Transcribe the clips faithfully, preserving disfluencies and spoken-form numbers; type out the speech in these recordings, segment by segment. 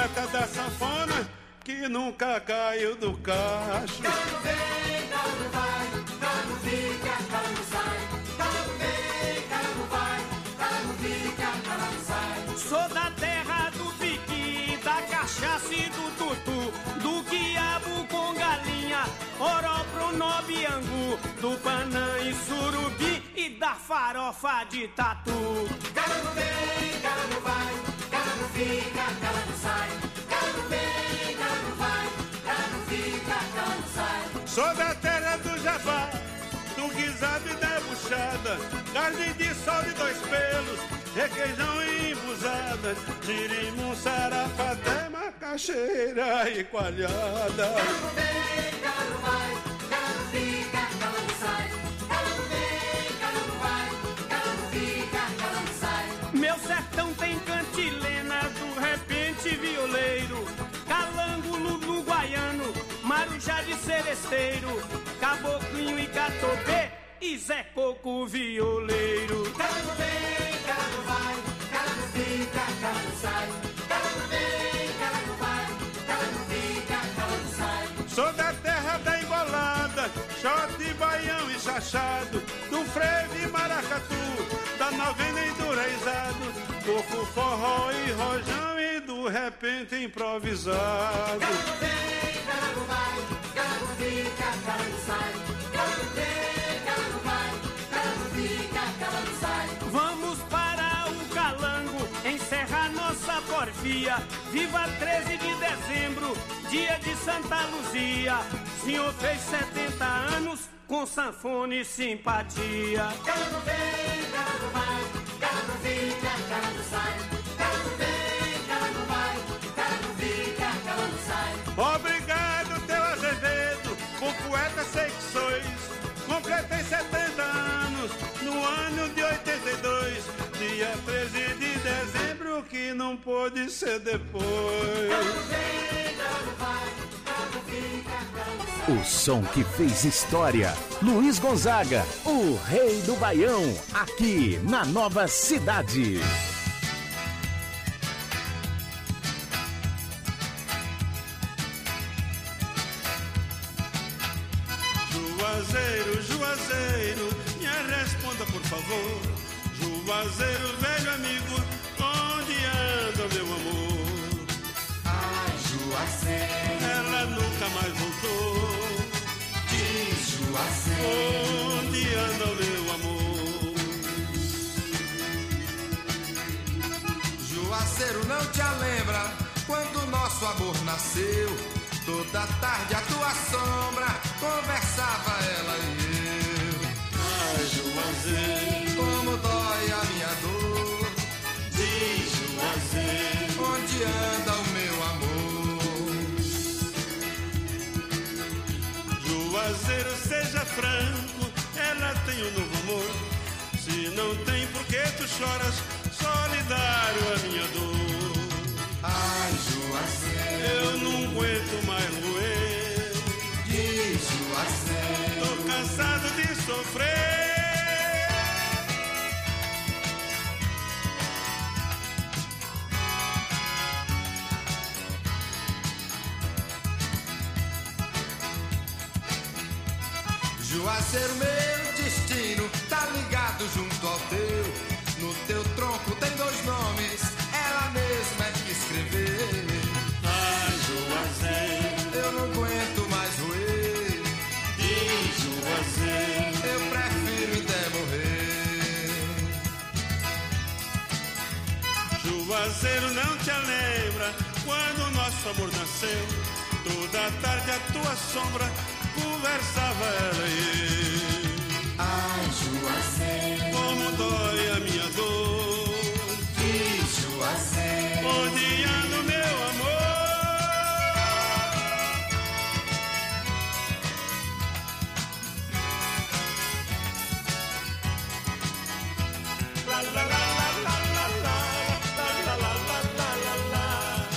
poeta da sanfona que nunca caiu do cacho. Cano vem, cano vai, cano fica, cano sai. Cano vem, cano vai, cano fica, cano sai. Sou da terra do piqui, da cachaça e do tutu, do quiabo com galinha, oró pro nobiangu, do panã e surubi e da farofa de tatu. Cano vem, cano vai, cano fica, cano sai. Cano vem, cano vai, cano fica, cano sai. Sou da terra do jabá, do guisado e da buchada, carne de sol de dois pelos, requeijão e embusadas, girimum, sarapaté, macaxeira e coalhada. Cano vem, cano vai, cano fica, cano sai. Cano vem, cano vai, cano fica, cano sai. Meu sertão tem cantilena, do repente violeiro, calango, lulu guaiano, marujá de seresteiro, caboclinho e catopê e Zé Coco violeiro. Cano vem, cano vai, cano fica, cano sai. Cano vem, cano vai, cano fica, cano sai. Sou da terra da embolada, xote, baião e chachado, do frevo e maracatu, da novena e do reizado, coco, forró e rojão e do repente improvisado. Cano vem, cano vai, cano fica, cano sai. Cano vem, cano vai, cano fica, cano sai. Vamos para o calango, encerrar nossa porfia. Viva treze de dezembro, dia de Santa Luzia. Senhor fez setenta anos com sanfona e simpatia. Cano vem, cano vai, cano fica, cano sai. Cano vem, cano vai, cano fica, cano sai. Obrigado, teu Azevedo, por poeta sei que sois. Completei setenta anos no ano de oitenta e dois, dia treze de dezembro, que não pôde ser depois. Cano vem, cano vai, cano fica, cano sai. O som que fez história. Luiz Gonzaga, o rei do Baião, aqui na Nova Cidade. Juazeiro, Juazeiro, me responda por favor. Juazeiro, velho amigo, onde anda meu amor? Ai, Juazeiro, Ela nunca mais voltou. diz Juazeiro, Onde anda o meu amor? Juazeiro, não te lembra quando nosso amor nasceu? Toda tarde a tua sombra conversava ela e eu. Ai, Juazeiro, Como dói a minha dor. diz Juazeiro, Onde anda o meu amor? Juazeiro, seja franco, ela tem um novo amor. Se não tem, por que tu choras? Solidário a minha dor. Ai, Juazeiro, Eu não aguento mais roer, diz Juazeiro, tô cansado de sofrer. Juazeiro, meu destino tá ligado junto ao teu. No teu tronco tem dois nomes, ela mesma é que escreveu. Ai, Juazeiro, Eu não aguento mais roer, diz Juazeiro, eu prefiro até morrer. Juazeiro, não te lembra quando nosso amor nasceu? Toda tarde a tua sombra conversava ela e eu. ai, Juazeiro, Como dói a minha dor. diz Juazeiro, Onde anda o meu amor? La la la la la la la la la la la la la.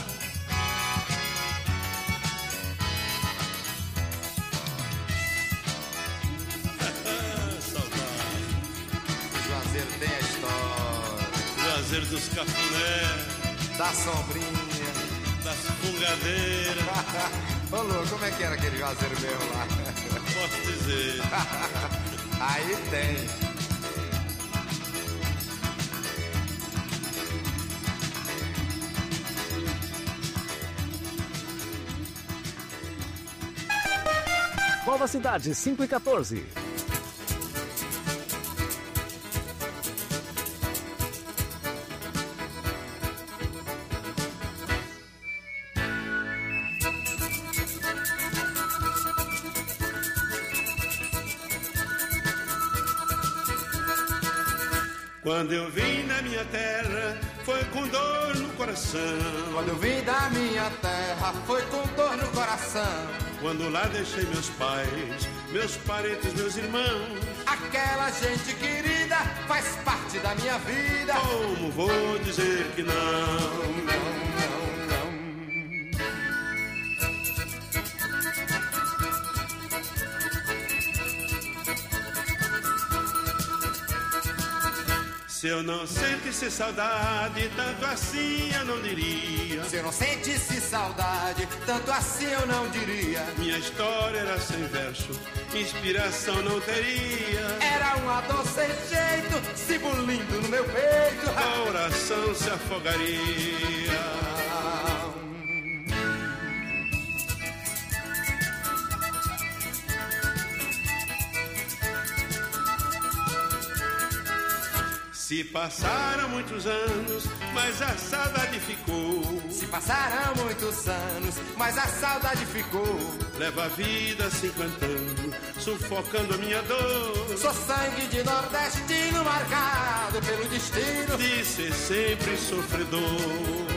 Saudade. Juazeiro tem a história Juazeiro dos Cafuné, da sombrinha, da Juazeira. Ô, Lu, como é que era aquele Juazeiro mesmo lá? Posso dizer. Aí tem. Nova Cidade, cinco e quatorze. Quando eu vim da minha terra, foi com dor no coração. Quando eu vim da minha terra, foi com dor no coração. Quando lá deixei meus pais, meus parentes, meus irmãos. Aquela gente querida faz parte da minha vida. Como vou dizer que não? Não, não, não. Se eu não sentisse saudade, tanto assim eu não diria. Se eu não sentisse saudade, tanto assim eu não diria. Minha história era sem verso, inspiração não teria. Era uma dor sem jeito, se bulindo no meu peito. O coração se afogaria. Se passaram muitos anos, mas a saudade ficou. Se passaram muitos anos, mas a saudade ficou. Leva a vida se encantando, sufocando a minha dor. Sou sangue de nordestino marcado pelo destino de ser sempre sofredor.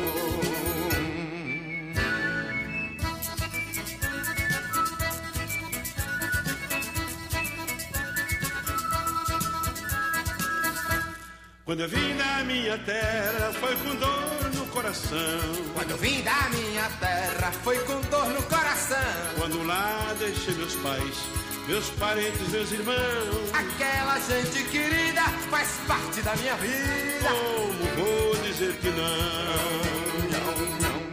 Quando eu vim da minha terra, foi com dor no coração. Quando eu vim da minha terra, foi com dor no coração. Quando lá deixei meus pais, meus parentes, meus irmãos. Aquela gente querida faz parte da minha vida. Como vou dizer que não? Não, não.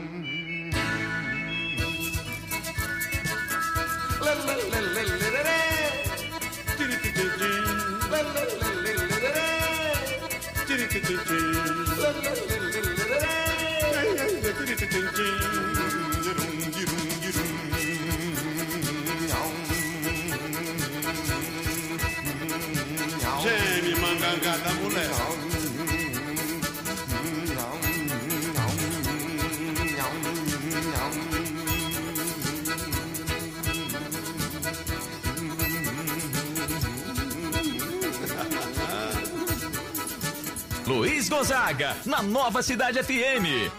Lê, lê, lê, lê, lê, lê, lê. Tiri, tiri, tiri. Lê, lê, lê, lê, lê, lê, lê. Tiri, tiri, tiri. Lê, lê, lê, lê, lê, lê, lê. Ai, ai, ai, tiri, tiri, tiri. Dirum, dirum, dirum. Geme, mangangá da mulher. Luiz Gonzaga, na Nova Cidade F M.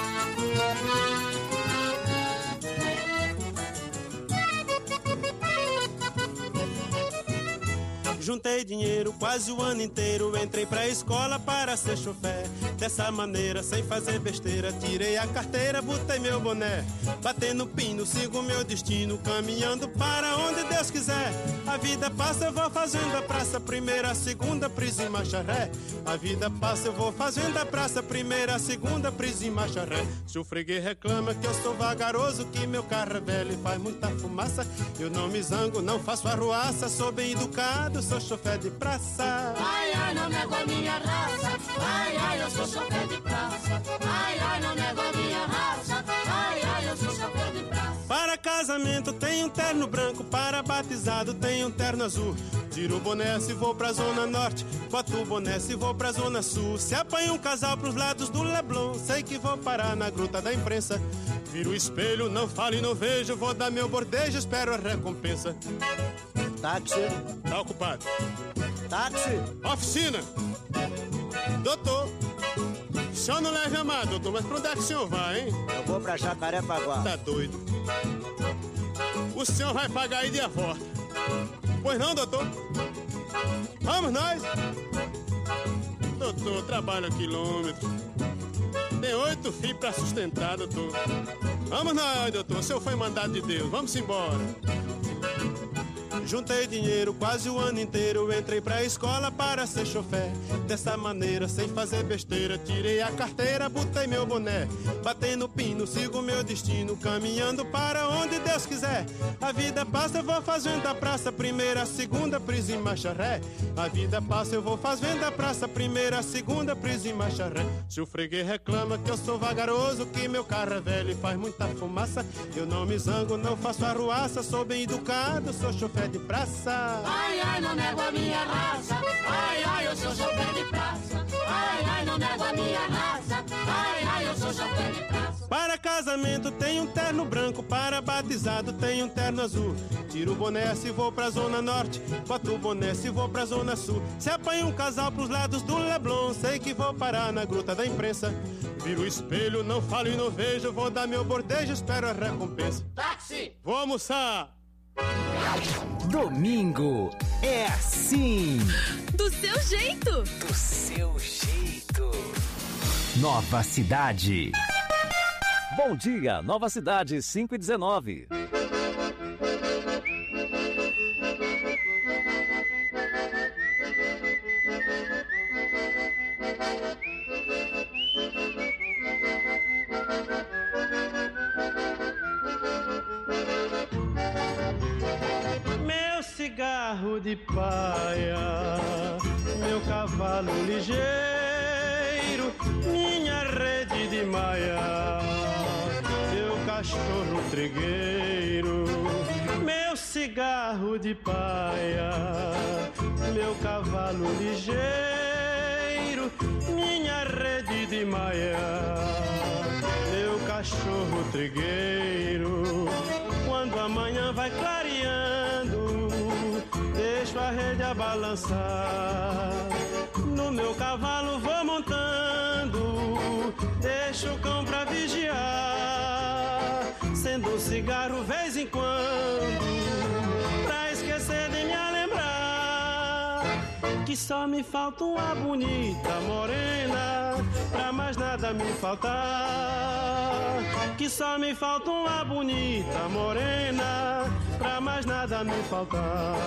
Juntei dinheiro quase o ano inteiro, entrei pra escola para ser chofer. Dessa maneira, sem fazer besteira, tirei a carteira, botei meu boné. Batendo pino, sigo meu destino, caminhando para onde Deus quiser. A vida passa, eu vou fazendo a praça, primeira, segunda, prisa e marcha ré. A vida passa, eu vou fazendo a praça, primeira, segunda, prisa e marcha ré. Se o freguês reclama que eu sou vagaroso, que meu carro é velho e faz muita fumaça, eu não me zango, não faço arruaça, sou bem educado, sou chofer de praça. Ai, ai, não nego a minha raça. Ai, ai, eu sou chofer de praça. Ai, ai, não nego a minha raça. Ai, ai, eu sou chofer de praça. Para casamento tem um terno branco, para batizado tem um terno azul. Tiro o boné se vou pra zona norte, boto o boné se vou pra zona sul. Se apanha um casal pros lados do Leblon, sei que vou parar na gruta da imprensa. Viro o espelho, não falo e não vejo, vou dar meu bordejo, espero a recompensa. Táxi. Tá ocupado. Táxi. Oficina. Doutor. O senhor não leva amado, doutor, mas pra onde é que o senhor vai, hein? Eu vou pra Jacarepaguá. Tá doido. O senhor vai pagar aí de a volta. Pois não, doutor? Vamos nós. Doutor, trabalho quilômetros. Tem oito filhos pra sustentar, doutor. Vamos nós, doutor. O senhor foi mandado de Deus. Vamos embora. Juntei dinheiro quase o ano inteiro, entrei pra escola para ser chofé. Dessa maneira, sem fazer besteira, tirei a carteira, botei meu boné. Batendo pino, sigo meu destino, caminhando para onde Deus quiser. A vida passa, eu vou fazendo a praça, primeira, segunda, prisa e marcha ré. A vida passa, eu vou fazendo a praça, primeira, segunda, prisa e marcha ré. Se o freguês reclama que eu sou vagaroso, que meu carro é velho e faz muita fumaça, eu não me zango, não faço arruaça, sou bem educado, sou chofé de praça. Ai, ai, não nego a minha raça. Ai, ai, eu sou chofé de praça. Ai, ai, não nego a minha raça. Ai, ai, eu sou chofé de praça. Para casamento tem um terno branco, para batizado tem um terno azul. Tiro o boné se vou pra zona norte, boto o boné se vou pra zona sul. Se apanho um casal pros lados do Leblon, sei que vou parar na gruta da imprensa. Viro o espelho, não falo e não vejo, vou dar meu bordejo, espero a recompensa. Táxi! Vou almoçar! Domingo é assim. Do seu jeito. Do seu jeito. Nova Cidade. Bom dia, Nova Cidade, cinco e dezenove. Meu cigarro de paia, meu cavalo ligeiro, minha rede de maia, meu cachorro trigueiro. Meu cigarro de paia, meu cavalo ligeiro, minha rede de maia, meu cachorro trigueiro. Quando amanhã vai clareando, deixo a rede a balançar. No meu cavalo vou montando, deixo o cão pra vigiar. Acendo um cigarro vez em quando, pra esquecer de me lembrar que só me falta uma bonita morena, pra mais nada me faltar. Que só me falta uma bonita morena, pra mais nada me faltar.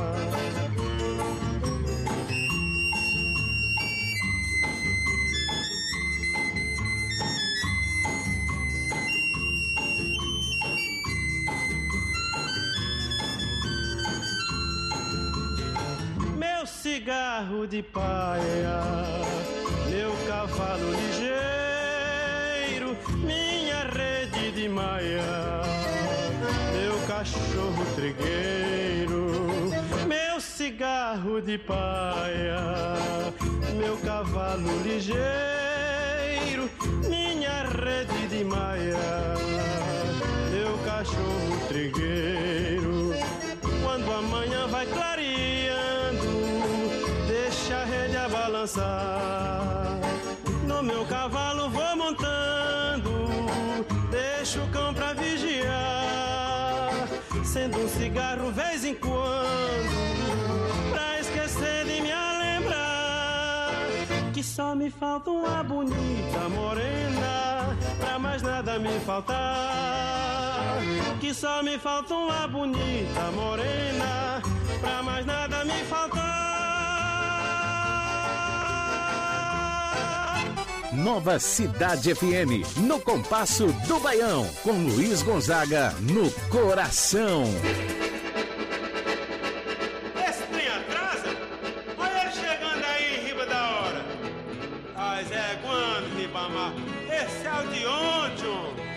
Meu cigarro de paia, meu cavalo ligeiro, minha rede de maia, meu cachorro trigueiro. Meu cigarro de paia, meu cavalo ligeiro, minha rede de maia, meu cachorro trigueiro. Quando amanhã vai clareando, deixa a rede a balançar. No meu cavalo vou montando, deixo o cão pra vigiar. Acendo um cigarro vez em quando, pra esquecer de me lembrar que só me falta uma bonita morena, pra mais nada me faltar. Que só me falta uma bonita morena, pra mais nada me faltar. Nova Cidade F M, no compasso do Baião, com Luiz Gonzaga no coração. Esse trem atrasa? Olha ele chegando aí em riba da hora. Mas é quando, Ribamar? Esse é o de ontem, homem.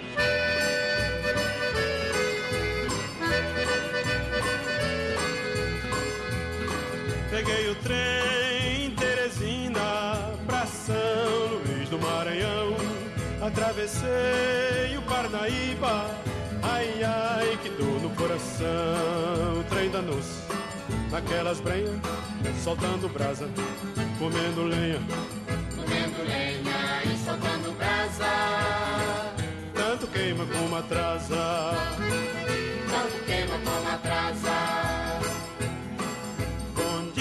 Peguei o trem Teresina pra São Luís do Maranhão, atravessei o Parnaíba, ai ai que dor no coração. O trem danou-se naquelas brenhas, soltando brasa, comendo lenha, Comendo lenha e soltando brasa, tanto queima como atrasa, tanto queima como atrasa.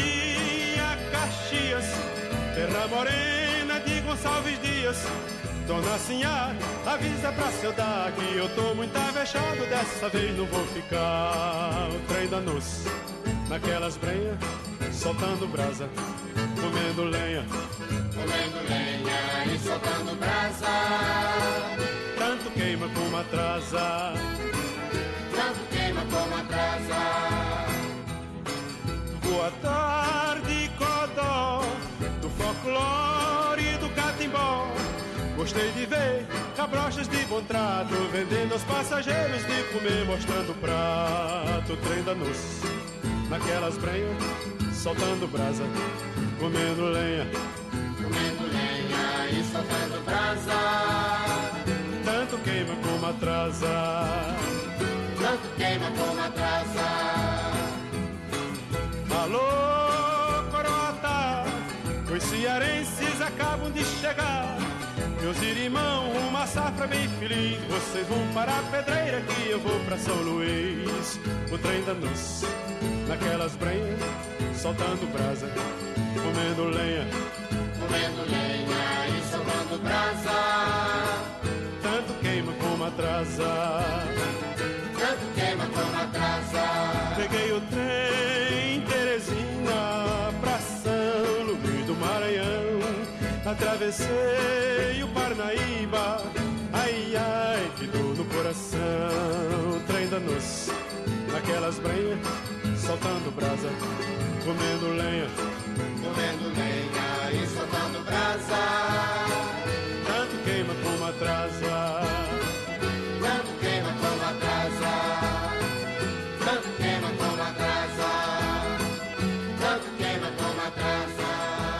Terra morena de Gonçalves Dias, dona Sinhá, avisa pra seu dar que eu tô muito avexado, dessa vez não vou ficar. O trem da noce, naquelas brenhas, soltando brasa, comendo lenha, comendo lenha e soltando brasa. Tanto queima como atrasa, tanto queima como atrasa. Boa tarde, Codó, do folclore e do catimbó. Gostei de ver cabrochas de bom trato, vendendo aos passageiros de comer, mostrando o prato. O trem da noce, naquelas brenhas, soltando brasa, comendo lenha, comendo lenha e soltando brasa. Tanto queima como atrasa, tanto queima como atrasa. Alô, Coroata, os cearenses acabam de chegar. Meus irmãos, uma safra bem feliz. Vocês vão para a pedreira que eu vou pra São Luís. O trem da noce, naquelas brenhas, soltando brasa, comendo lenha, comendo lenha e soltando brasa. Tanto queima como atrasa, tanto queima como atrasa. Peguei o trem Teresina pra São Luís do Maranhão. Atravessei o Parnaíba, ai, ai, que dor no coração. Trem da noce, naquelas brenhas, soltando brasa, comendo lenha, comendo lenha e soltando brasa. Tanto queima como atrasa, tanto queima como atrasa. Tanto queima como atrasa, tanto queima como atrasa.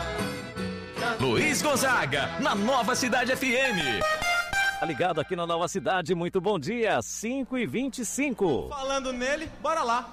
Luiz Gonzaga, na Nova Cidade F M. Tá ligado aqui na Nova Cidade, muito bom dia, cinco e vinte e cinco. Falando nele, bora lá.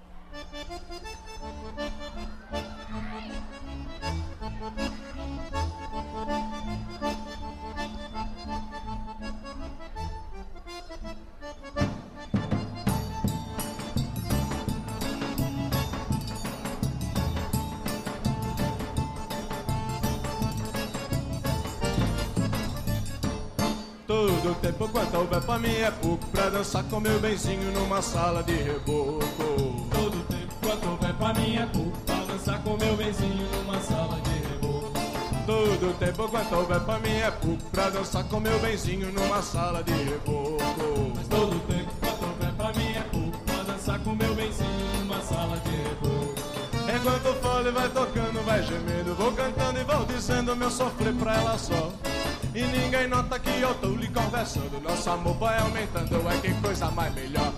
Todo tempo quanto houver pra mim é pouco pra dançar com meu benzinho numa sala de reboco. Todo tempo quanto houver pra mim é pouco pra dançar com meu benzinho numa sala de reboco. Todo tempo quanto houver pra mim é pouco pra dançar com meu benzinho numa sala de reboco. Mas todo tempo quanto houver pra mim é pouco pra dançar com meu benzinho numa sala de reboco. Enquanto o fole vai tocando, vai gemendo, vou cantando e vou dizendo meu sofrer pra ela só. E ninguém nota que eu tô lhe conversando, nosso amor vai aumentando, é que coisa mais melhor.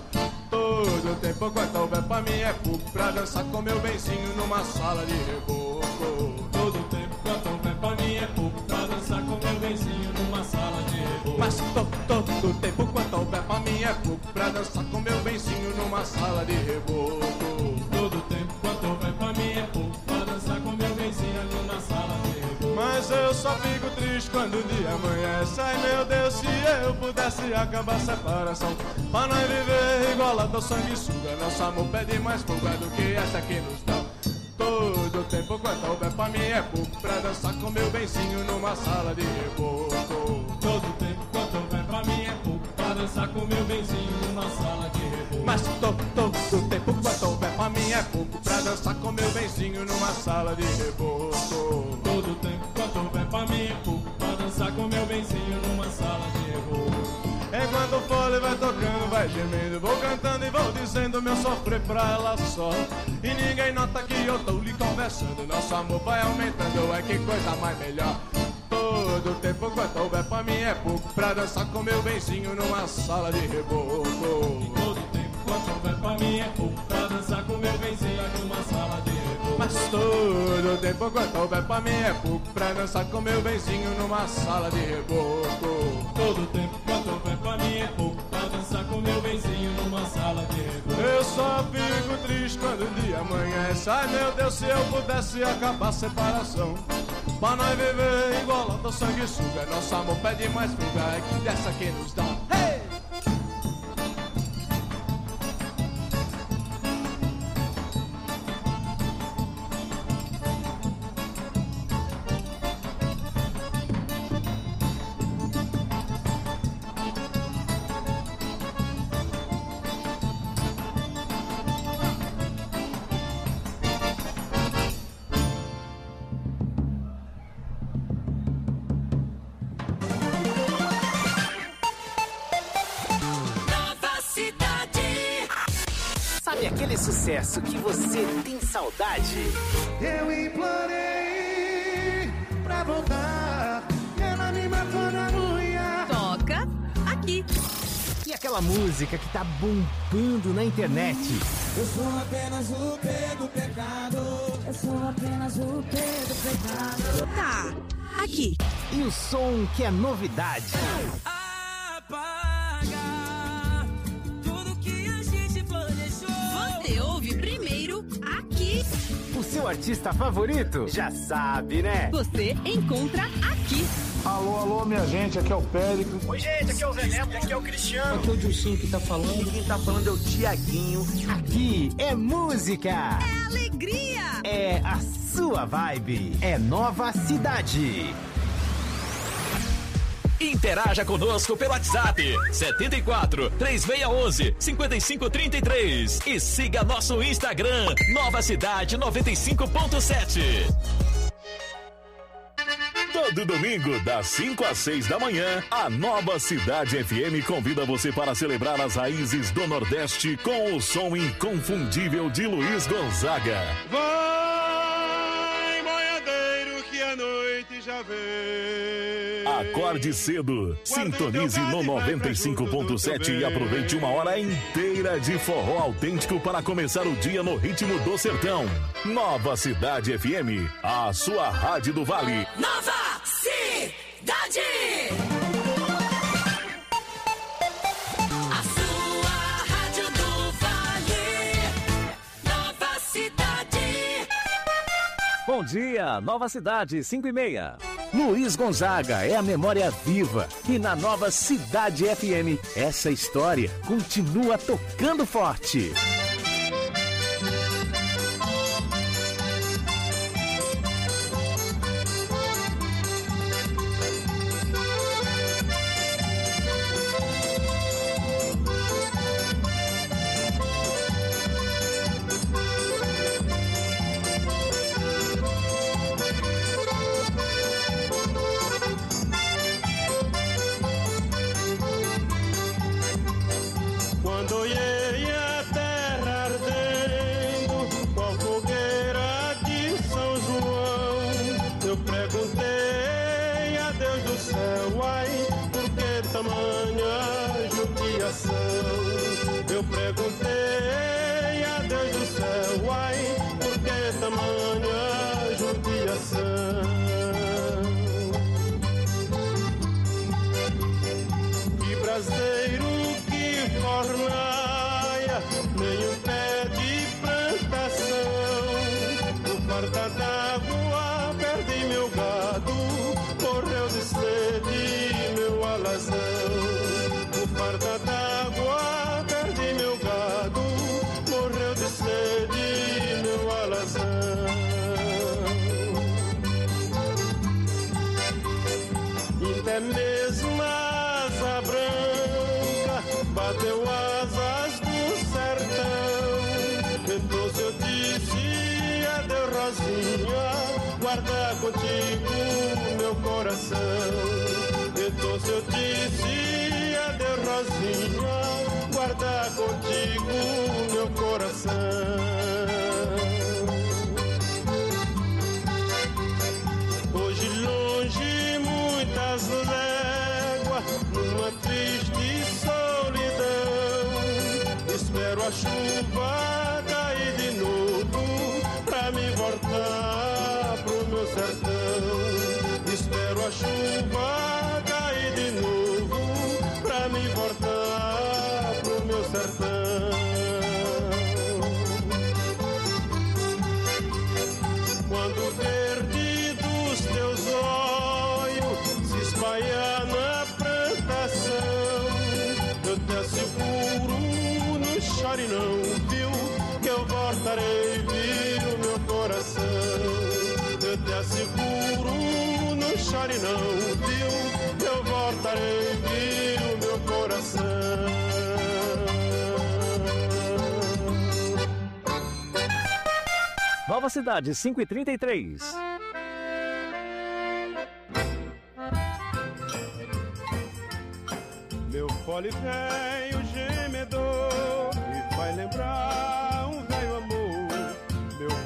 Todo tempo quanto houver pra mim é pouco pra dançar com meu benzinho numa sala de reboco. Todo tempo quanto houver pra mim é pouco pra dançar com meu benzinho numa sala de reboco. Mas to, todo tempo quanto houver pra mim é pouco pra dançar com meu benzinho numa sala de reboco. Todo tempo quanto houver pra mim é pouco pra dançar com meu benzinho numa sala de reboco. Mas eu só fico triste quando o dia amanhece. Ai meu Deus, se eu pudesse acabar a separação, pra nós viver igualado ao sanguessuga. Nosso amor pede mais fuga do que essa que nos dá. Todo tempo quanto houver pra mim é pouco pra dançar com meu benzinho numa sala de reboco. Todo tempo quanto houver pra mim é pouco pra dançar com meu benzinho numa sala de reboco. Mas to, todo tempo quanto houver pra mim é pouco pra dançar com meu benzinho numa sala de reboco. Todo tempo quanto houver pra mim é pouco pra dançar com meu benzinho numa sala de reboco. Enquanto o fole vai tocando, vai gemendo, vou cantando e vou dizendo meu sofrer pra ela só. E ninguém nota que eu tô lhe conversando, nosso amor vai aumentando, é que coisa mais melhor. Todo tempo quanto houver pra mim é pouco pra dançar com meu benzinho numa sala de reboco. E todo tempo quanto houver pra mim é pouco pra dançar com meu benzinho numa sala de reboco. Mas todo tempo quanto houver pra mim é pouco pra dançar com meu benzinho numa sala de reboco. Todo tempo quanto houver pra mim é pouco pra dançar com meu benzinho numa sala de reboco. Eu só fico triste quando o dia amanhece. Ai meu Deus, se eu pudesse acabar a separação, pra nós viver igual ao sanguessuga. Nosso amor pede mais fuga, é que dessa que nos dá. Hey! Sabe aquele sucesso que você tem saudade? Eu implorei pra voltar, ela me matou na unha. Toca aqui. E aquela música que tá bombando na internet? Eu sou apenas o P do pecado. Eu sou apenas o P do pecado. Tá aqui. E o som que é novidade? Apaga tudo que a gente planejou. Você ouve primeiro aqui. O seu artista favorito? Já sabe, né? Você encontra aqui. Alô, alô, minha gente, aqui é o Périco. Oi, gente, aqui é o Zé Neto, aqui é o Cristiano. Aqui é o Dilcinho que tá falando. E quem tá falando é o Tiaguinho. Aqui é música. É alegria. É a sua vibe. É Nova Cidade. Interaja conosco pelo WhatsApp setenta e quatro, três seis um um, cinco cinco três três e siga nosso Instagram Nova Cidade noventa e cinco ponto sete. Todo domingo, das cinco às seis da manhã, a Nova Cidade F M convida você para celebrar as raízes do Nordeste com o som inconfundível de Luiz Gonzaga. Vai, boiadeiro, que a noite já vem. Acorde cedo, sintonize no noventa e cinco ponto sete e aproveite uma hora inteira de forró autêntico para começar o dia no ritmo do sertão. Nova Cidade F M, a sua rádio do Vale. Nova Cidade. A sua rádio do Vale. Nova Cidade. Bom dia, Nova Cidade, cinco e meia. Luiz Gonzaga é a memória viva. E na Nova Cidade F M, essa história continua tocando forte. Quando olhei a terra ardendo, qual fogueira de São João, eu perguntei a Deus do céu, ai, por que tamanha judiação? Eu perguntei a Deus do céu, ai, por que tamanha judiação? Que braseiro fornaia, nem um pé de plantação. No farda d'água perdi meu gado, morreu de sede meu alazão. No farda d'água perdi meu gado, morreu de sede meu alazão. Até mesmo a asa branca bateu asas do sertão. Então se eu disse adeus Rosinha, guarda contigo meu coração. Então se eu disse adeus Rosinha, guarda contigo meu coração. Hoje longe muitas léguas, numa triste solidão, espero a chuva cair de novo pra me voltar pro meu sertão. Espero a chuva cair de novo pra me voltar pro meu sertão. Quando verde dos teus olhos se espalhar na plantação, eu te asseguro, não chore não, viu, que eu voltarei, viu, meu coração. Eu te asseguro, não chore não, viu, que eu voltarei, viu, meu coração. Nova Cidade, cinco e trinta e três. Meu fole velho gemedor me faz lembrar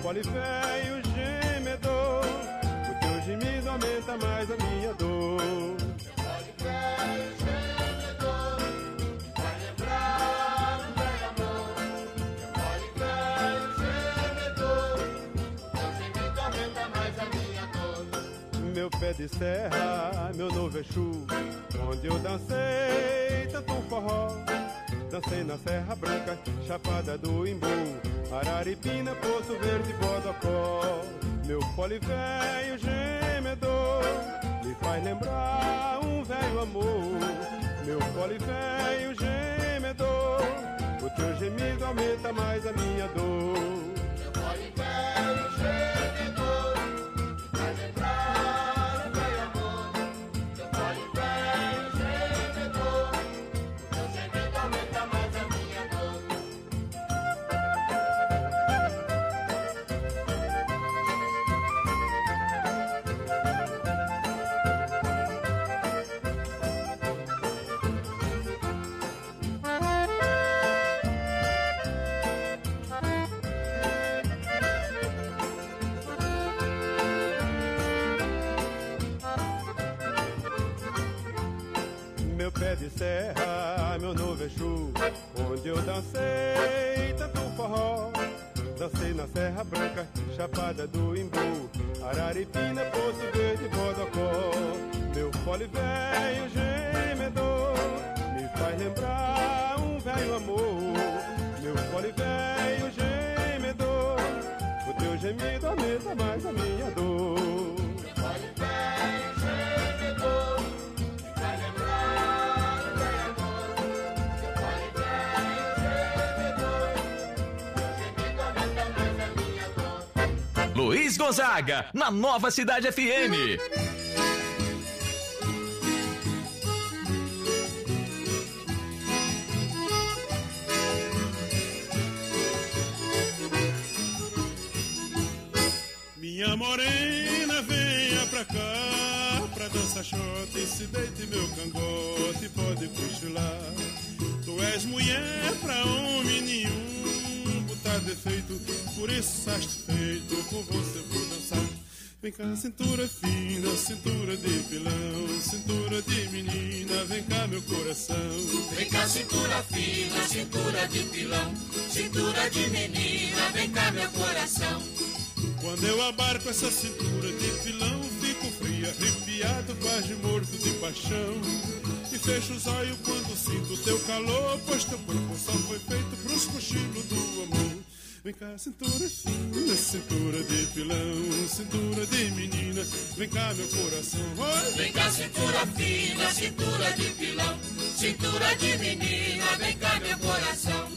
pole velho gemedor, o teu gemido aumenta mais a minha dor. Meu pole velho gemedor, vai lembrar o velho amor. Meu pole velho gemedor, o teu gemido aumenta mais a minha dor. Meu pé de serra, meu novo Exu, onde eu dancei tanto forró. Dancei na Serra Branca, Chapada do Imbu, Araripina, Poço Verde, Bodocó. Meu pole velho gemedor me faz lembrar um velho amor. Meu pole velho gemedor, o teu gemido aumenta mais a minha dor. Meu pole velho gemedor me faz lembrar um velho amor. Meu pole velho gemedor, o teu gemido aumenta mais a minha dor. Meu pé de serra, meu novo Exu, onde eu dancei tanto forró. Dancei na Serra Branca, Chapada do Imbu, Araripina, Poço Verde, Bodocó. Meu pole velho gemedor me faz lembrar um velho amor. Meu pole velho gemedor, o teu gemido aumenta mais a minha dor. Meu pole velho gemedor me faz lembrar um velho amor. Meu pole velho gemedor, o teu gemido aumenta mais a minha dor. Luiz Gonzaga, na Nova Cidade F M. Minha morena, venha pra cá, pra dançar xota e se deite meu cangote, pode cochilar. Tu és mulher pra homem nenhum, botar defeito, por isso estás feito, com você vou dançar. Vem cá, cintura fina, cintura de pilão, cintura de menina, vem cá meu coração. Vem cá, cintura fina, cintura de pilão, cintura de menina, vem cá meu coração. Quando eu abarco essa cintura de pilão, fico frio, arrepiado, quase morto de paixão. E fecho os olhos quando sinto teu calor, pois teu corpo só foi feito pros cochilos do amor. Vem cá, cintura fina, cintura de pilão, cintura de menina, vem cá meu coração. Oi! Vem cá, cintura fina, cintura de pilão, cintura de menina, vem cá meu coração.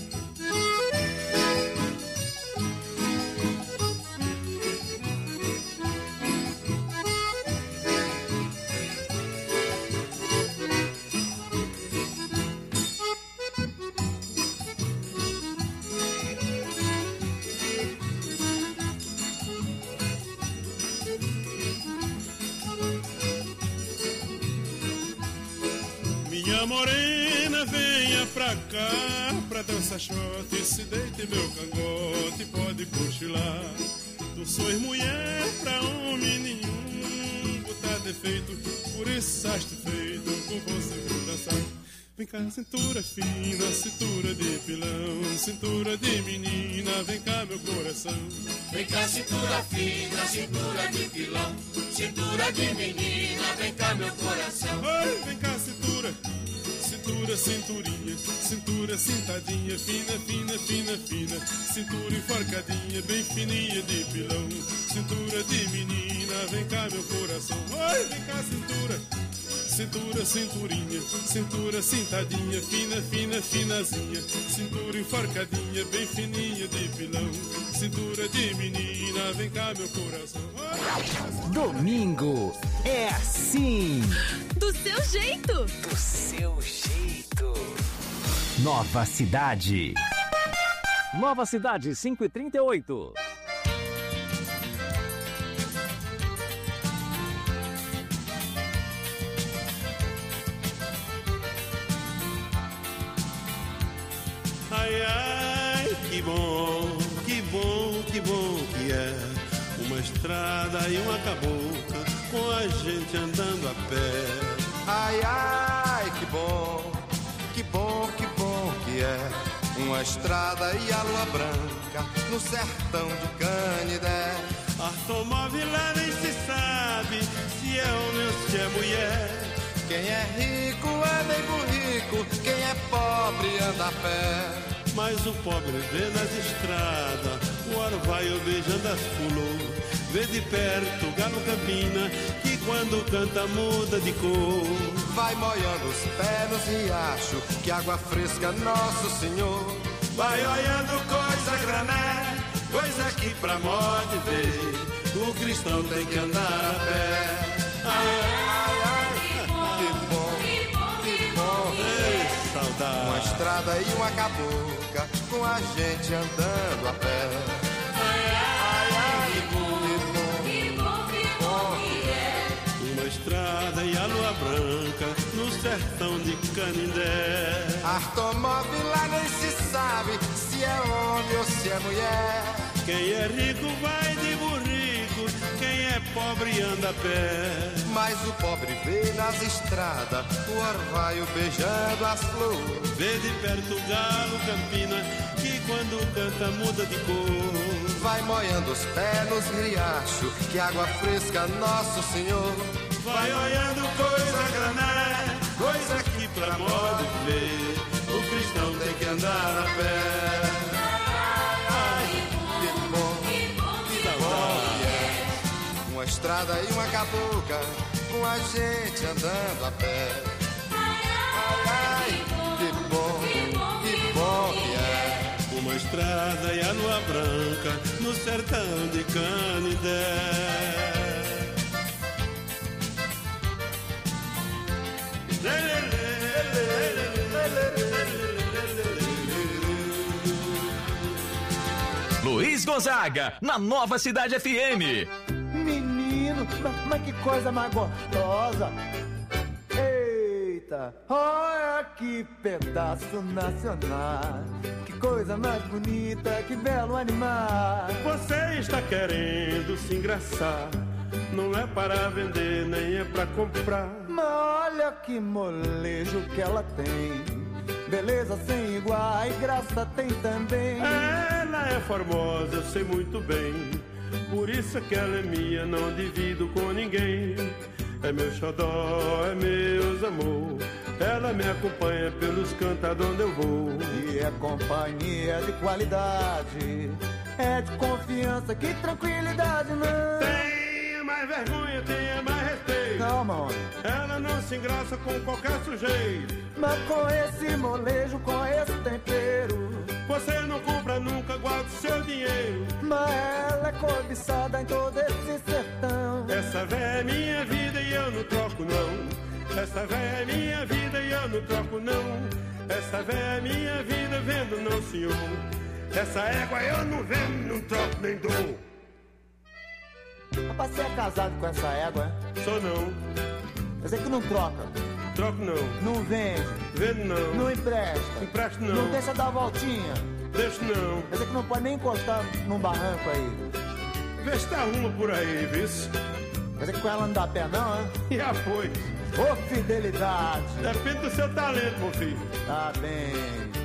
Minha morena, venha pra cá, pra dançar shot e se deite meu cangote, pode cochilar. Tu sois mulher pra homem nenhum, botar defeito, por isso estás feito, com você vou dançar. Vem cá, cintura fina, cintura de pilão, cintura de menina, vem cá meu coração. Vem cá, cintura fina, cintura de pilão, cintura de menina, vem cá meu coração. Oi, vem cá, cintura, cintura, cinturinha, cintura cintadinha, fina, fina, fina, fina, cintura enforcadinha, bem fininha de pilão, cintura de menina, vem cá meu coração. Oi, vem cá, cintura, cintura, cinturinha, cintura cintadinha, fina, fina, finazinha, cintura enforcadinha, bem fininha de pilão, cintura de menina, vem cá meu coração. Oi. Domingo é assim. Do seu jeito. Do seu jeito. Nova Cidade. Nova Cidade, cinco e trinta e oito. Ai, ai, que bom, que bom que bom que é uma estrada e uma cabocla com a gente andando a pé. Ai, ai, que bom, que bom, que bom que é uma estrada e a lua branca no sertão de Canidé. Automóvel lá nem se sabe se é homem ou se é mulher. Quem é rico anda em burrico, quem é pobre anda a pé. Mas o pobre vê nas estradas o orvalho beijando as flores. Vê de perto o galo campina que quando canta muda de cor. Vai molhando os pés nos riachos, que água fresca Nosso Senhor. Vai olhando coisa grané, coisa que pra morte ver, o cristão tem que andar a pé. Ai, ai, ai, que bom, que bom, que bom. Ei, saudade. Uma estrada e uma cabocla, com a gente andando a pé. Ai, ai, ai, que bom, que bom, que bom que é. Uma estrada e a lua branca no sertão de Canindé. Automóvel lá nem se sabe se é homem ou se é mulher. Quem é rico vai de burrico, quem é pobre anda a pé. Mas o pobre vê nas estradas o orvalho beijando as flores. Vê de perto o galo campina que quando canta muda de cor. Vai molhando os pés nos riachos, que água fresca Nosso Senhor. Vai olhando coisa grané, coisa que pra modo ver, o cristão tem que andar a pé. Ai, que bom, que bom, que bom que é. Uma estrada e uma cabocla, com a gente andando a pé. Ai, ai, que bom, que bom que é. Uma estrada e a lua branca no sertão de Canidé. Luiz Gonzaga, na Nova Cidade F M. Menino, mas, mas que coisa mais gostosa. Eita, olha que pedaço nacional. Que coisa mais bonita, que belo animal. Você está querendo se engraçar, não é para vender, nem é para comprar. Mas olha que molejo que ela tem. Beleza sem igual e graça tem também. Ela é formosa, eu sei muito bem. Por isso que ela é minha, não divido com ninguém. É meu xodó, é meus amor. Ela me acompanha pelos cantos onde eu vou. E é companhia de qualidade, é de confiança, que tranquilidade, não. Tenha mais vergonha, tenha mais respeito. Calma, homem. Ela não se engraça com qualquer sujeito. Mas com esse molejo, com esse tempero, você não compra nunca, guarda o seu dinheiro. Mas ela é cobiçada em todo esse sertão. Essa véia é minha vida e eu não troco não. Essa véia é minha vida e eu não troco não. Essa véia é minha vida, vendo não, senhor. Essa égua eu não vendo, não troco nem dou. Rapaz, você é casado com essa égua? Sou não. Quer dizer que não troca? Troco não. Não vende? Vendo não. Não empresta? Empresto não. Não deixa dar a voltinha? Deixo não. Quer dizer que não pode nem encostar num barranco aí? Vê se tá arruma por aí, viu? Quer dizer que com ela não dá pé não, hein? E foi. Ô, fidelidade! Depende do seu talento, meu filho. Tá bem.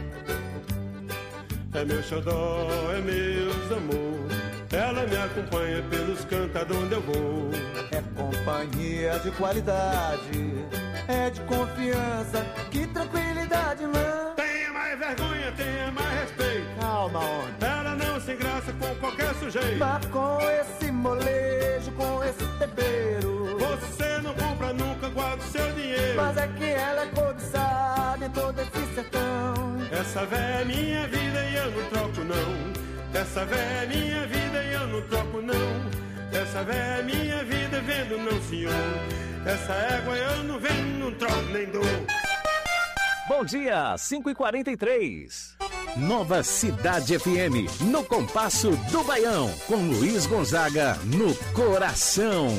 É meu xodó, é meus amor. Ela me acompanha pelos cantos onde eu vou. É companhia de qualidade, é de confiança, que tranquilidade, não. Tenha mais vergonha, tenha mais respeito. Calma, homem. Ela não se engraça com qualquer sujeito. Mas com esse molejo, com esse tempero, você não compra nunca, guarda o seu dinheiro. Mas é que ela é cobiçada em todo esse sertão. Essa véia é minha vida e eu não troco não. Essa véia é minha vida e eu não troco não. Essa véia é minha vida, vendo não, senhor. Essa égua eu não vendo, não troco nem dou. Bom dia, cinco e quarenta e três. Nova Cidade F M, no compasso do Baião, com Luiz Gonzaga no coração.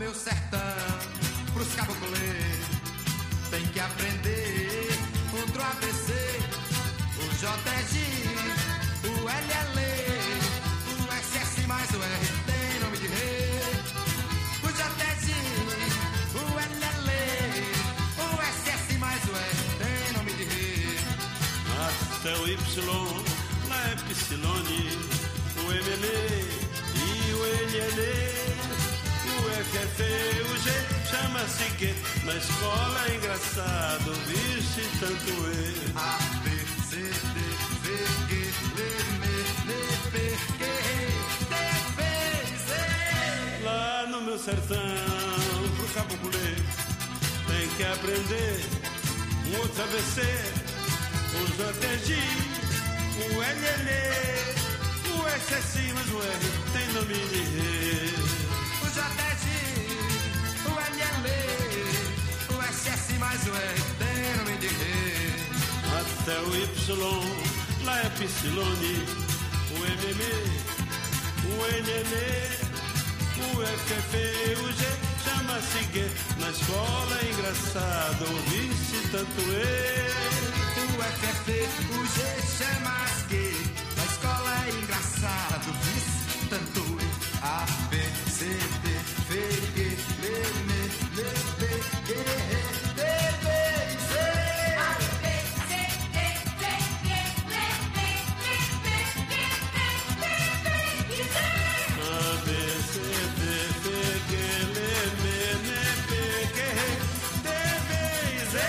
meu sertão, pros cabocleiros, tem que aprender contra o A B C, o J G, o L L, o S S mais o R, tem nome de rei. O J G, o L L, o S S mais o R, tem nome de rei. Até o Y, na Epsilone, o M L e o N N. O F F, o G, chama-se G. Na escola é engraçado, vixe tanto E. A, B, C, D, V, G, L, M, N, P, Q, D, V, Z. Lá no meu sertão, pro cabocleiro, tem que aprender um outro A B C. O J G, o L L, o S S, mas o R tem nome de rei. O J G, o L L, o S S mais o R, tem nome de rei. Até o Y, lá é Epsilone, o M M, o N N, o F F, o G, chama-se G. Na escola é engraçado, ouvir-se tanto E. O F F, o G, chama-se G. Na escola é engraçado, ouvir-se tanto E. A, B, C, D, V, G, L, M, N, P, Q, D, V, Z. A, B, C, D, V, G, L, M, N, P, Q, D, V, Z. A, B, C, D, V, G, L, M, N, P, Q, D, V, Z.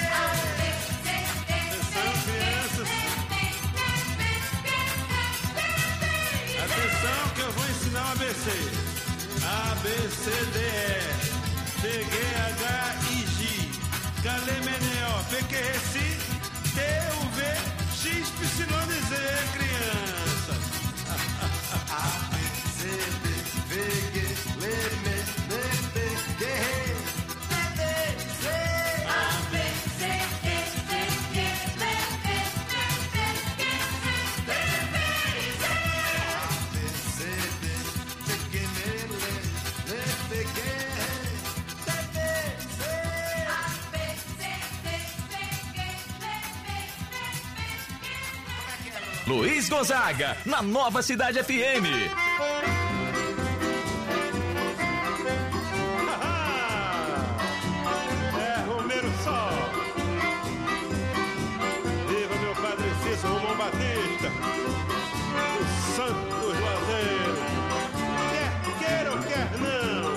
Atenção, crianças. Atenção que eu vou ensinar o A B C. A, B, C, D, E, T, G, H, I, J, K, L, M, N, O, P, Q, R, S, T, U, V, X, Y, Z, crianças. A, B, C, D, V, G, L, M, N, P, Q, D, V, Z. A, B, C, D, V, G, L, M, N, P, Q, D, V, Z. A, B, C, D, V, G, L, M, P, Q, D, V, Z. A, B, C, D, V, G, L, M, N, P, Luiz Gonzaga, na Nova Cidade F M. É Romero só. Viva meu padre Cícero Romão Batista, o santo do Juazeiro. Quer queira ou quer não.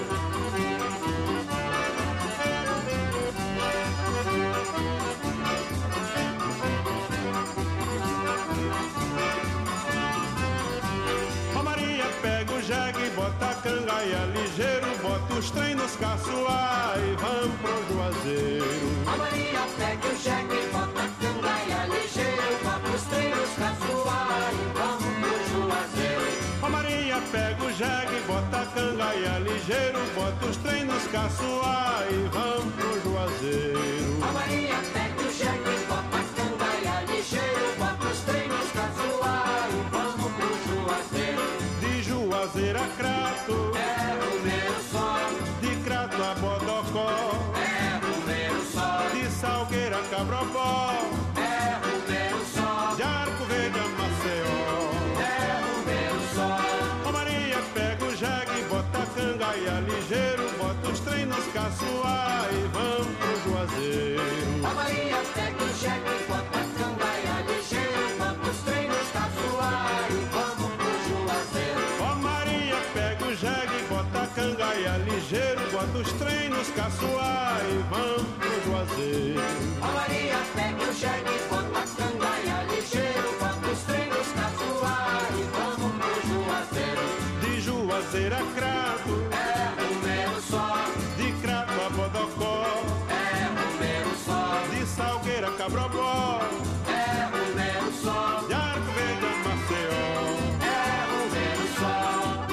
Ó Maria, pega o jegue, bota a cangaia ligeiro, bota os trem nos caçoar e vamos pro Juazeiro. A Maria pega o jegue, bota a cangaia ligeiro, bota os treinos caçoar e vamos pro Juazeiro. Ó Maria, pega o jegue, bota a cangaia ligeiro, bota os trem nos caçoar e vamos pro Juazeiro. A Maria pega o jegue, bota a cangaia ligeiro, bota os treinos caçoar e vamos pro Juazeiro. De Juazeiro a Crato, é o meu só. De Crato a Bodocó, é o meu só. De Salgueira a Cabrobó, é o meu só. De Arco Verde a Maceió, é o meu só. Ó Maria, pega o jegue, bota a cangaia ligeiro, bota os trem nos caçoar e vamos pro Juazeiro. A Maria pega o jegue, bota a cangaia ligeiro, bota os treinos caçoar e vamos pro Juazeiro. Ó Maria, pega o jegue, bota a cangaia ligeiro, bota os trem nos caçoar e vamos pro Juazeiro. A Maria pega o jegue, bota a cangaia ligeiro, bota os treinos caçoar e vamos pro Juazeiro. De Juazeiro a Crato, é o meu só. De Crato a Bodocó, é o meu só. De Salgueira a Cabrobó, é o meu só. De Arco Verde a Maceió, é o meu só.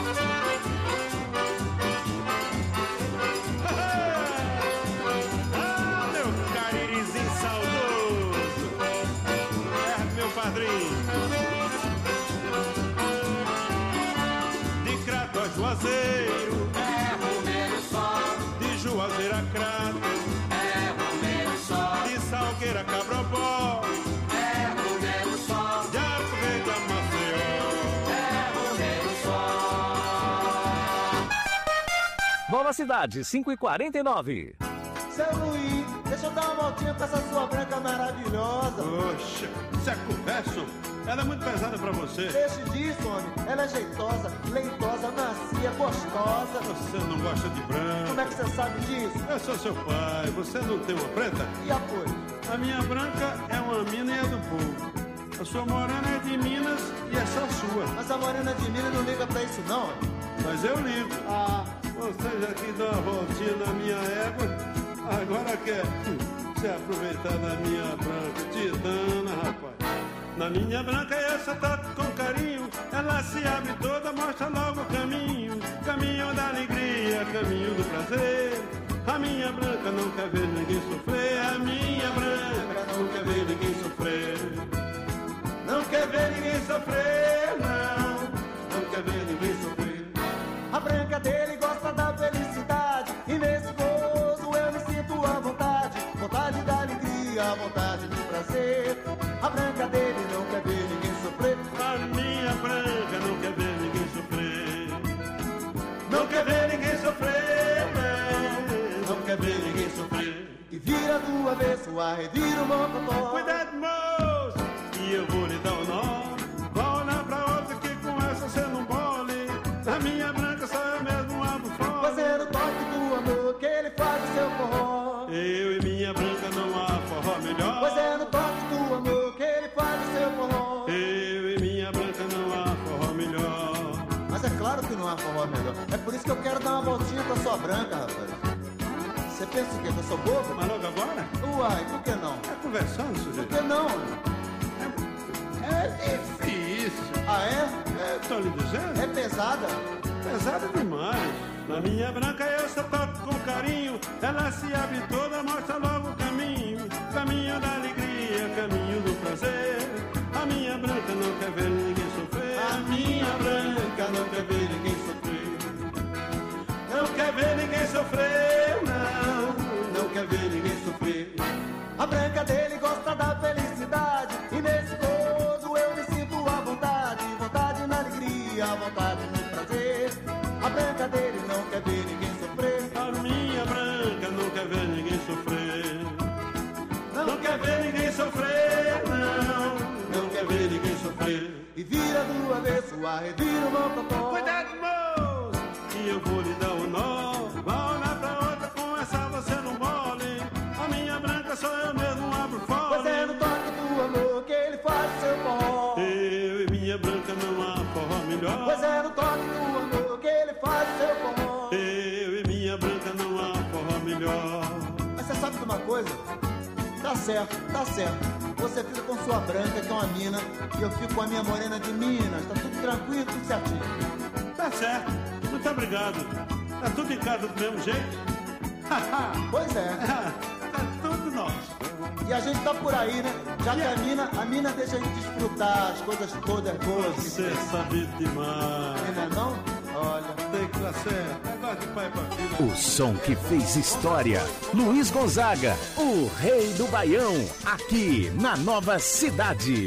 ah, meu caririzinho saudoso, é meu padrinho. De Crato a Juazeiro, é o meu só. Nova Cidade, cinco e quarenta e nove. Seu Luiz, deixa eu dar uma voltinha com essa sua branca maravilhosa. Oxa, isso é conversa? Ela é muito pesada pra você. Deixe disso, homem. Ela é jeitosa, leitosa, macia, gostosa. Você não gosta de branca. Como é que você sabe disso? Eu sou seu pai. Você não tem uma preta? E a cor? A minha branca é uma mina e é do povo. A sua morena é de Minas e é só sua. Mas a morena de Minas não liga pra isso, não? Mas eu ligo. Ah. Você já que dá uma voltinha na minha égua, agora quer se aproveitar da minha branca. Te dana, rapaz. Na minha branca essa tá com carinho. Ela se abre toda, mostra logo o caminho. Caminho da alegria, caminho do prazer. A minha branca não quer ver ninguém sofrer. A minha branca não quer ver ninguém sofrer. Não quer ver ninguém sofrer, não. Não quer ver ninguém sofrer. A branca dele gosta da felicidade. E nesse gozo eu me sinto à vontade. Vontade da alegria, vontade do prazer. A branca dele não quer ver ninguém sofrer. A minha branca não quer ver ninguém sofrer. Não quer ver ninguém sofrer, não. Não quer ver ninguém sofrer. E vira do avesso, arrevira o mocotó. Cuidado, moço, e eu vou lhe dar o nó. Vá olhar pra outra que com essa cê não bole. A minha branca só eu mesmo abro fora. Fazendo toque do amor que ele faz o seu forró. Eu e minha branca não há forró melhor. Fazendo toque do amor que ele faz o seu forró. Eu e minha branca não há forró melhor. Mas é claro que não há forró melhor. É por isso que eu quero dar uma voltinha com a sua branca, rapaz. Você pensa o quê? Que eu sou bobo? Mas logo agora? Uai, por que não? Tá conversando, sujeito? Por que não? É, é difícil. Ah, é? É, tô lhe dizendo. É pesada? Pesada demais. Na minha branca eu só toco com carinho. Ela se abre toda, mostra logo o caminho. Caminho da alegria, caminho do prazer. A minha branca não quer ver ninguém sofrer. A minha branca não quer ver ninguém sofrer. Não quer ver ninguém sofrer, não. Não quer ver ninguém sofrer. A branca dele gosta da felicidade. E nesse gozo eu me sinto à vontade. Vontade na alegria, vontade no prazer. A branca dele não quer ver ninguém sofrer. A minha branca não quer ver ninguém sofrer. Não quer ver ninguém sofrer, não. Não quer ver ninguém sofrer. E vira do avesso, arrevira o mocotó. Cuidado, moço, que eu vou lhe dar o nó. Vá olhar pra outra, com essa você não mole. A minha branca só eu mesmo abro fora. Fazendo toque do amor que ele faz o seu forró. Eu e minha branca não há forró melhor. Fazendo toque do amor que ele faz o seu forró. Eu e minha branca não há forró melhor. Mas você sabe de uma coisa? Tá certo, tá certo. Você fica com sua branca, que é uma mina, e eu fico com a minha morena de Minas. Tá tudo tranquilo, tudo certinho. Tá certo. Muito obrigado. Tá tudo em casa do mesmo jeito? Pois é. Tá tudo nosso. E a gente tá por aí, né? Já que a mina, a mina deixa a gente desfrutar as coisas todas boas. Você é sabido demais. Não é não? Olha, tem que dar certo. Negócio de pai pra filha. O som que fez história. Luiz Gonzaga, o rei do Baião, aqui na Nova Cidade.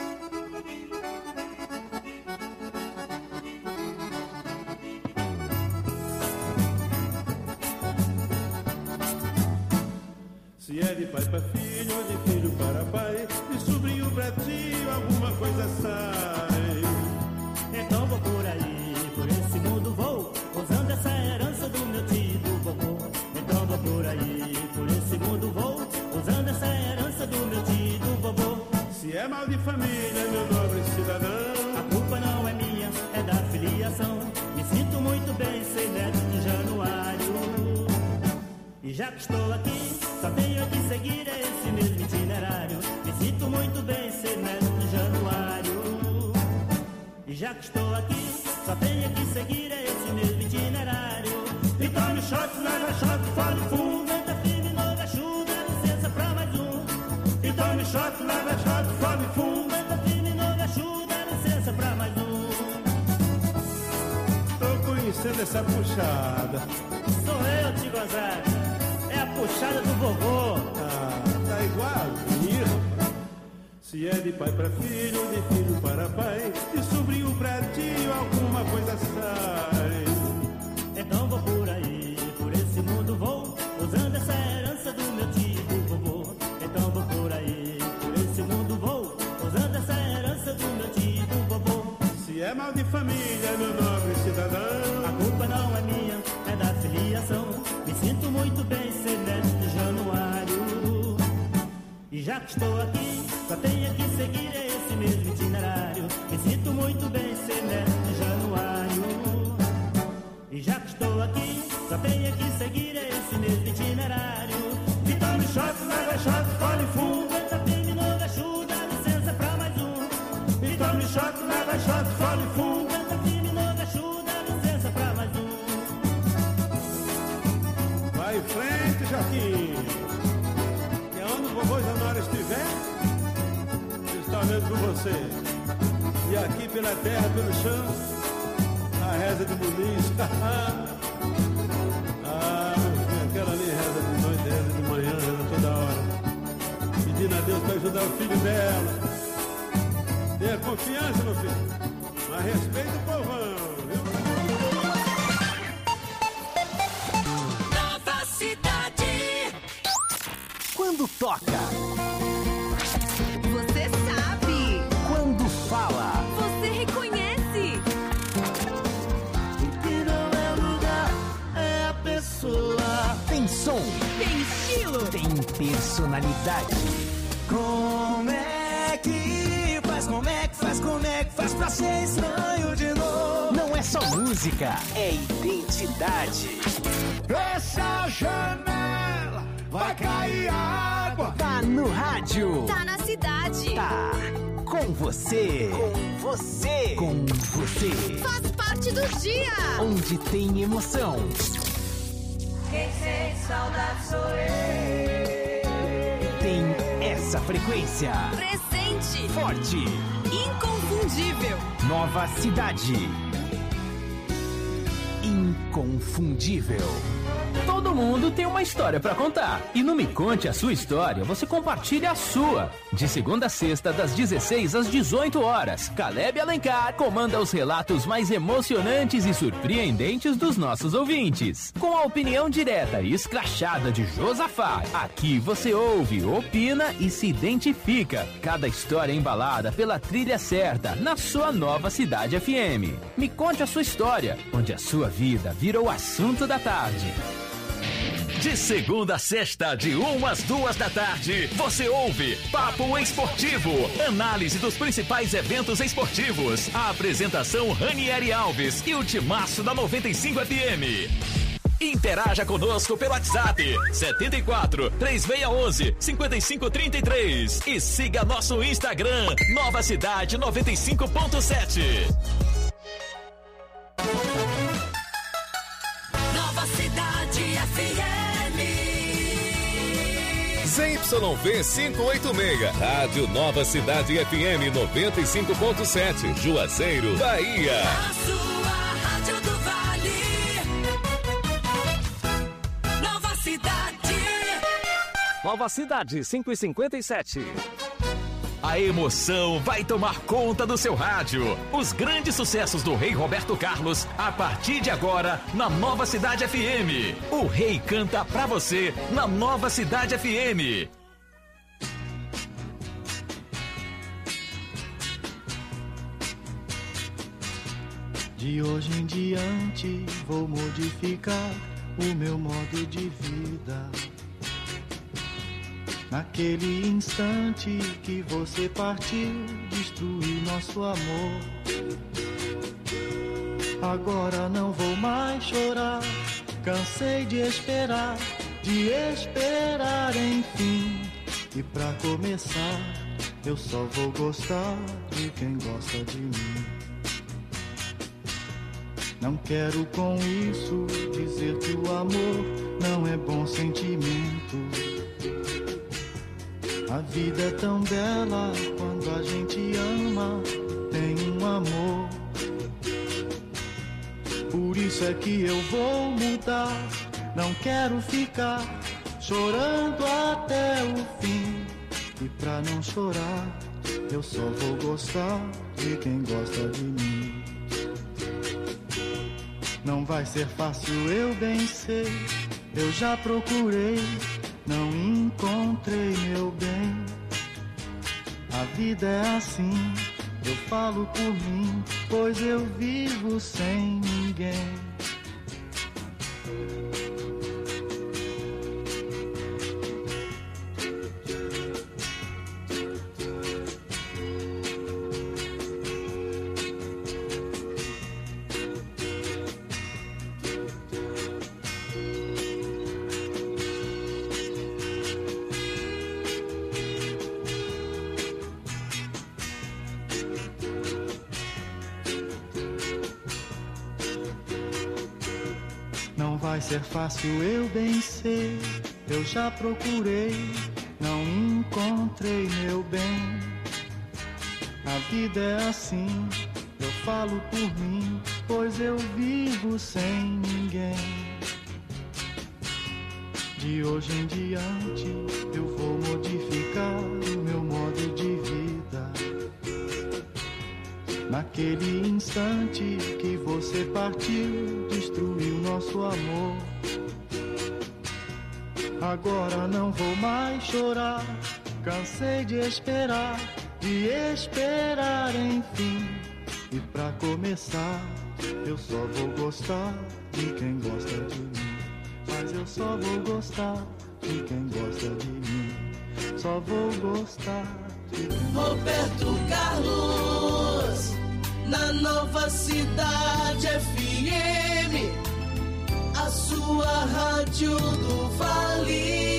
Se é de pai para filho, de filho para pai, de sobrinho para tio, alguma coisa sai. Então vou por aí, por esse mundo vou, usando essa herança do meu tio do vovô. Então vou por aí, por esse mundo vou, usando essa herança do meu tio do vovô. Se é mal de família, meu nobre cidadão, a culpa não é minha, é da filiação. Me sinto muito bem ser neto de Januário. E já que estou aqui, só tenho que seguir esse mesmo itinerário. Me sinto muito bem ser neto de Januário. E já que estou aqui, só tenho que seguir esse mesmo itinerário. E tome shot, leva shot, fale fundo, entra firme, novo é chu, dá licença pra mais um. E tome shot, leva shot, fale fundo, entra firme, novo é chu, dá licença pra mais um. Tô conhecendo essa puxada. Sou eu, Tio Gonzaga. É a puxada do vovô. Ah, tá igualzinho. Se é de pai para filho, de filho para pai, de sobrinho para tio, alguma coisa sai. Então vou por aí, é mal de família, meu nobre cidadão. A culpa não é minha, é da filiação. Me sinto muito bem ser neto de Januário. E já que estou aqui, só tenho que seguir esse mesmo itinerário. Me sinto muito bem ser neto de Januário. E já que estou aqui, só tenho que seguir esse mesmo itinerário. E tome shot, leva shot, colhe fundo. Canta firme, não dá chuva, dá licença pra mais um. E tome shot, leva shot, colhe fundo. Canta firme, não dá chuva, dá licença pra mais um. Vai em frente, Joaquim. E onde o vovô Januário estiver, ele está olhando por você. E aqui pela terra, pelo chão, a reza de Muniz. Ah, aquela ali reza de noite, reza de manhã, reza toda hora. Pedindo a Deus para ajudar o filho dela. Tenha confiança, meu filho. Mas respeita o povão, viu? Nova Cidade. Quando toca, Você sabe. quando fala, Você reconhece. O que não é lugar é a pessoa. tem som, Tem estilo. tem personalidade. Como é que faz, como é que faz, como é que faz pra ser estranho de novo? Não é só música, é identidade. Fecha a janela, vai cair água. Tá no rádio, Tá na cidade. tá com você, com você, com você. Faz parte do dia. Onde tem emoção, Quem sente saudade sou eu. tem essa frequência. Presente. Forte, Inconfundível. Nova Cidade. Inconfundível. Todo mundo tem uma história pra contar. E no Me Conte a Sua História, você compartilha a sua. De segunda a sexta, das dezesseis às dezoito horas, Caleb Alencar comanda os relatos mais emocionantes e surpreendentes dos nossos ouvintes. Com a opinião direta e escrachada de Josafá, aqui você ouve, opina e se identifica. Cada história embalada pela trilha certa, na sua Nova Cidade F M. Me Conte a Sua História, onde a sua vida vira o assunto da tarde. De segunda a sexta, de uma às duas da tarde, você ouve Papo Esportivo, análise dos principais eventos esportivos. A apresentação Ranieri Alves e o timaço da noventa e cinco F M. Interaja conosco pelo WhatsApp setenta e quatro, três seis um um, cinco cinco três três e siga nosso Instagram Nova Cidade noventa e cinco ponto sete. Nova Cidade F M. Z Y V quinhentos e oitenta e seis, Rádio Nova Cidade F M noventa e cinco ponto sete, Juazeiro, Bahia. A sua rádio do Vale. Nova Cidade. Nova Cidade, cinco e cinquenta e sete. A emoção vai tomar conta do seu rádio. Os grandes sucessos do Rei Roberto Carlos, a partir de agora, na Nova Cidade F M. O Rei canta pra você na Nova Cidade F M. De hoje em diante vou modificar o meu modo de vida. Naquele instante que você partiu, destruiu nosso amor. Agora não vou mais chorar, cansei de esperar, de esperar enfim. E pra começar, eu só vou gostar de quem gosta de mim. Não quero com isso dizer que o amor não é bom sentimento. A vida é tão bela quando a gente ama, tem um amor. Por isso é que eu vou mudar, não quero ficar chorando até o fim. E pra não chorar, eu só vou gostar de quem gosta de mim. Não vai ser fácil, eu bem sei, eu já procurei, não encontrei meu bem. A vida é assim, Eu falo por mim, pois eu vivo sem ninguém. Vai ser fácil, eu bem sei. Eu já procurei, não encontrei meu bem. A vida é assim, eu falo por mim, pois eu vivo sem ninguém. De hoje em diante eu vou modificar o meu modo de vida. Naquele instante que você partiu, destruiu nosso amor. Agora não vou mais chorar, cansei de esperar, de esperar enfim. E pra começar, eu só vou gostar de quem gosta de mim. Mas eu só vou gostar de quem gosta de mim. Só vou gostar de quem Roberto Carlos, na Nova Cidade F M, a sua rádio do Vale.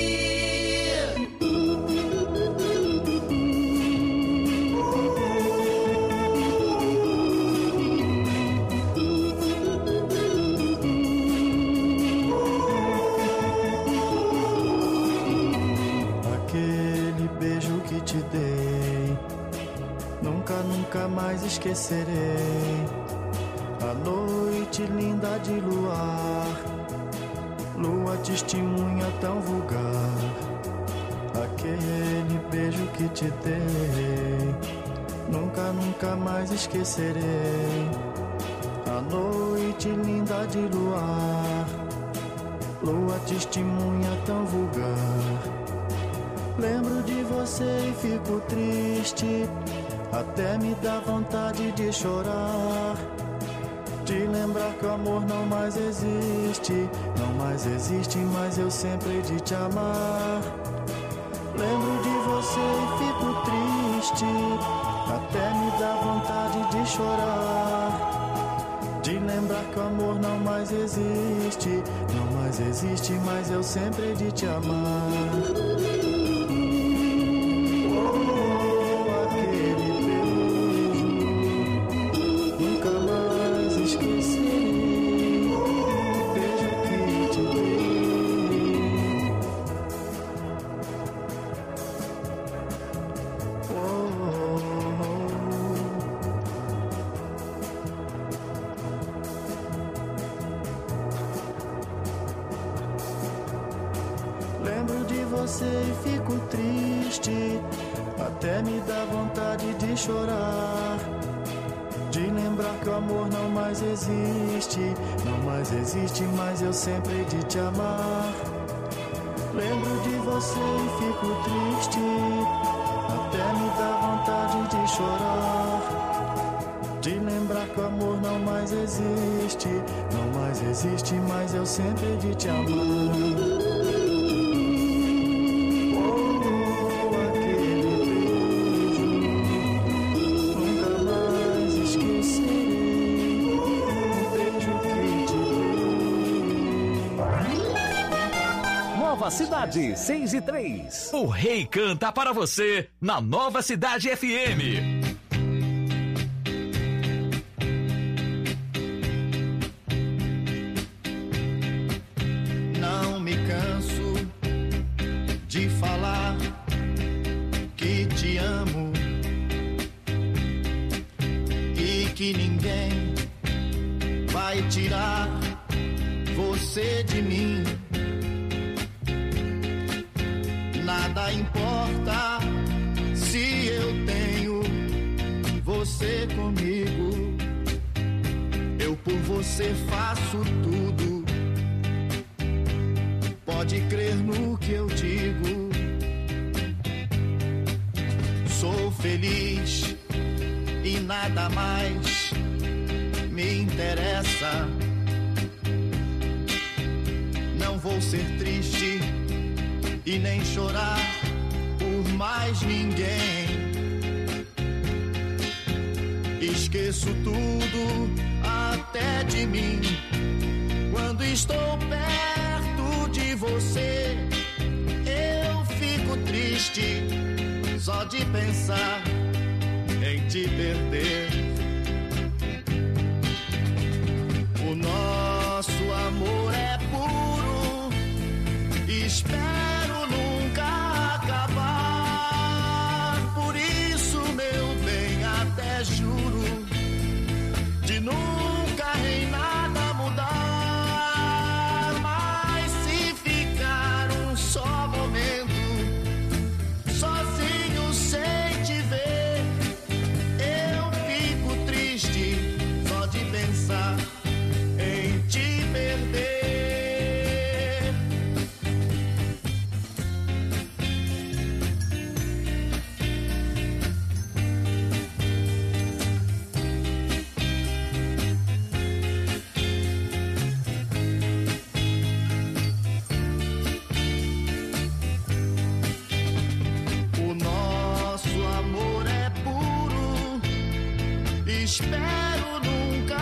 Aquele beijo que te dei, nunca, nunca mais esquecerei. A noite linda de luar, lua testemunha tão vulgar. Aquele beijo que te dei, nunca, nunca mais esquecerei. A noite linda de luar, lua testemunha tão vulgar. Lembro de você e fico triste, até me dá vontade de chorar. De lembrar que o amor não mais existe, não mais existe, mas eu sempre hei de te amar. Lembro de você e fico triste, até me dá vontade de chorar. De lembrar que o amor não mais existe, não mais existe, mas eu sempre hei de te amar. Lembro de você e fico triste, até me dá vontade de chorar. De lembrar que o amor não mais existe, não mais existe, mas eu sempre hei de te amar. Lembro de você e fico triste, até me dá vontade de chorar. De lembrar que o amor não mais existe, não mais existe, mas eu sempre hei de te amar. Nova Cidade, seis e três. O Rei canta para você na Nova Cidade F M. Não me canso de falar que te amo e que ninguém vai tirar você de mim. Nada importa se eu tenho você comigo. Eu por você faço tudo. Pode crer no que eu digo. Sou feliz e nada mais me interessa. Não vou ser triste e nem chorar por mais ninguém. Esqueço tudo até de mim quando estou perto de você. Eu fico triste só de pensar em te perder. O nosso amor é puro, espero nunca acabar. Por isso, meu bem, até juro de nunca em nada mudar. Mas se ficar um só momento sozinho sem te ver, eu fico triste só de pensar em te perder. O nosso amor é puro, espero nunca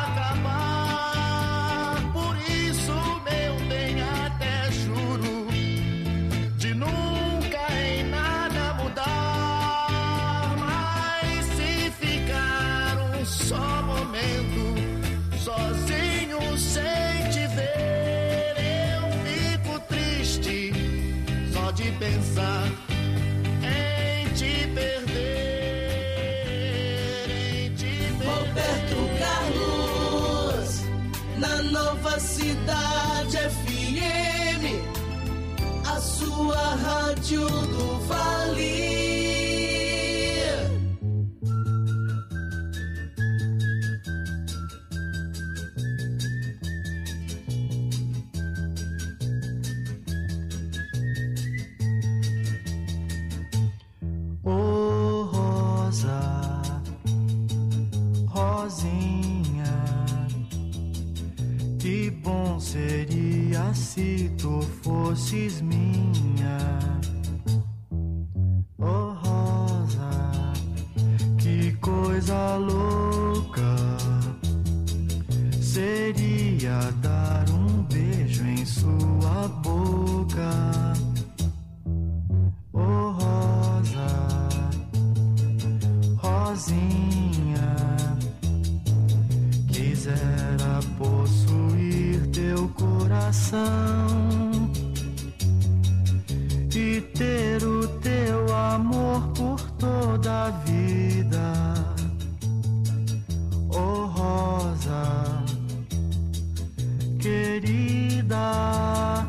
acabar. Por isso, meu bem, até juro de nunca em nada mudar. Mas se ficar um só momento sozinho sem te ver, eu fico triste só de pensar em te perder, em te Roberto Carlos, na Nova Cidade F M, a sua rádio do Vale. Ô Rosa, Rosinha, que bom seria se tu fosses minha. Ô Rosa, que coisa louca seria dar um beijo em sua boca. Ô Rosa, Rosinha, quisera possuir teu coração e ter o teu amor por toda a vida. Ô Rosa, querida,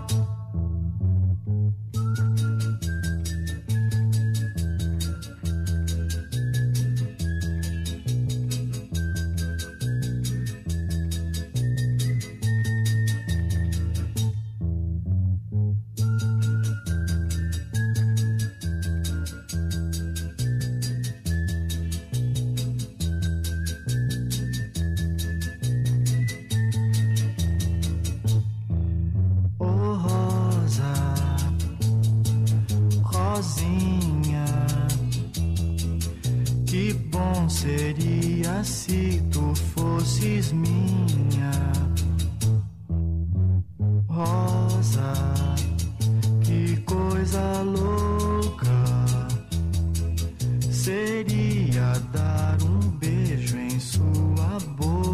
ô Rosa, Rosinha, que bom seria se tu fosses minha. Rosa, que coisa louca seria dar um beijo em sua boca.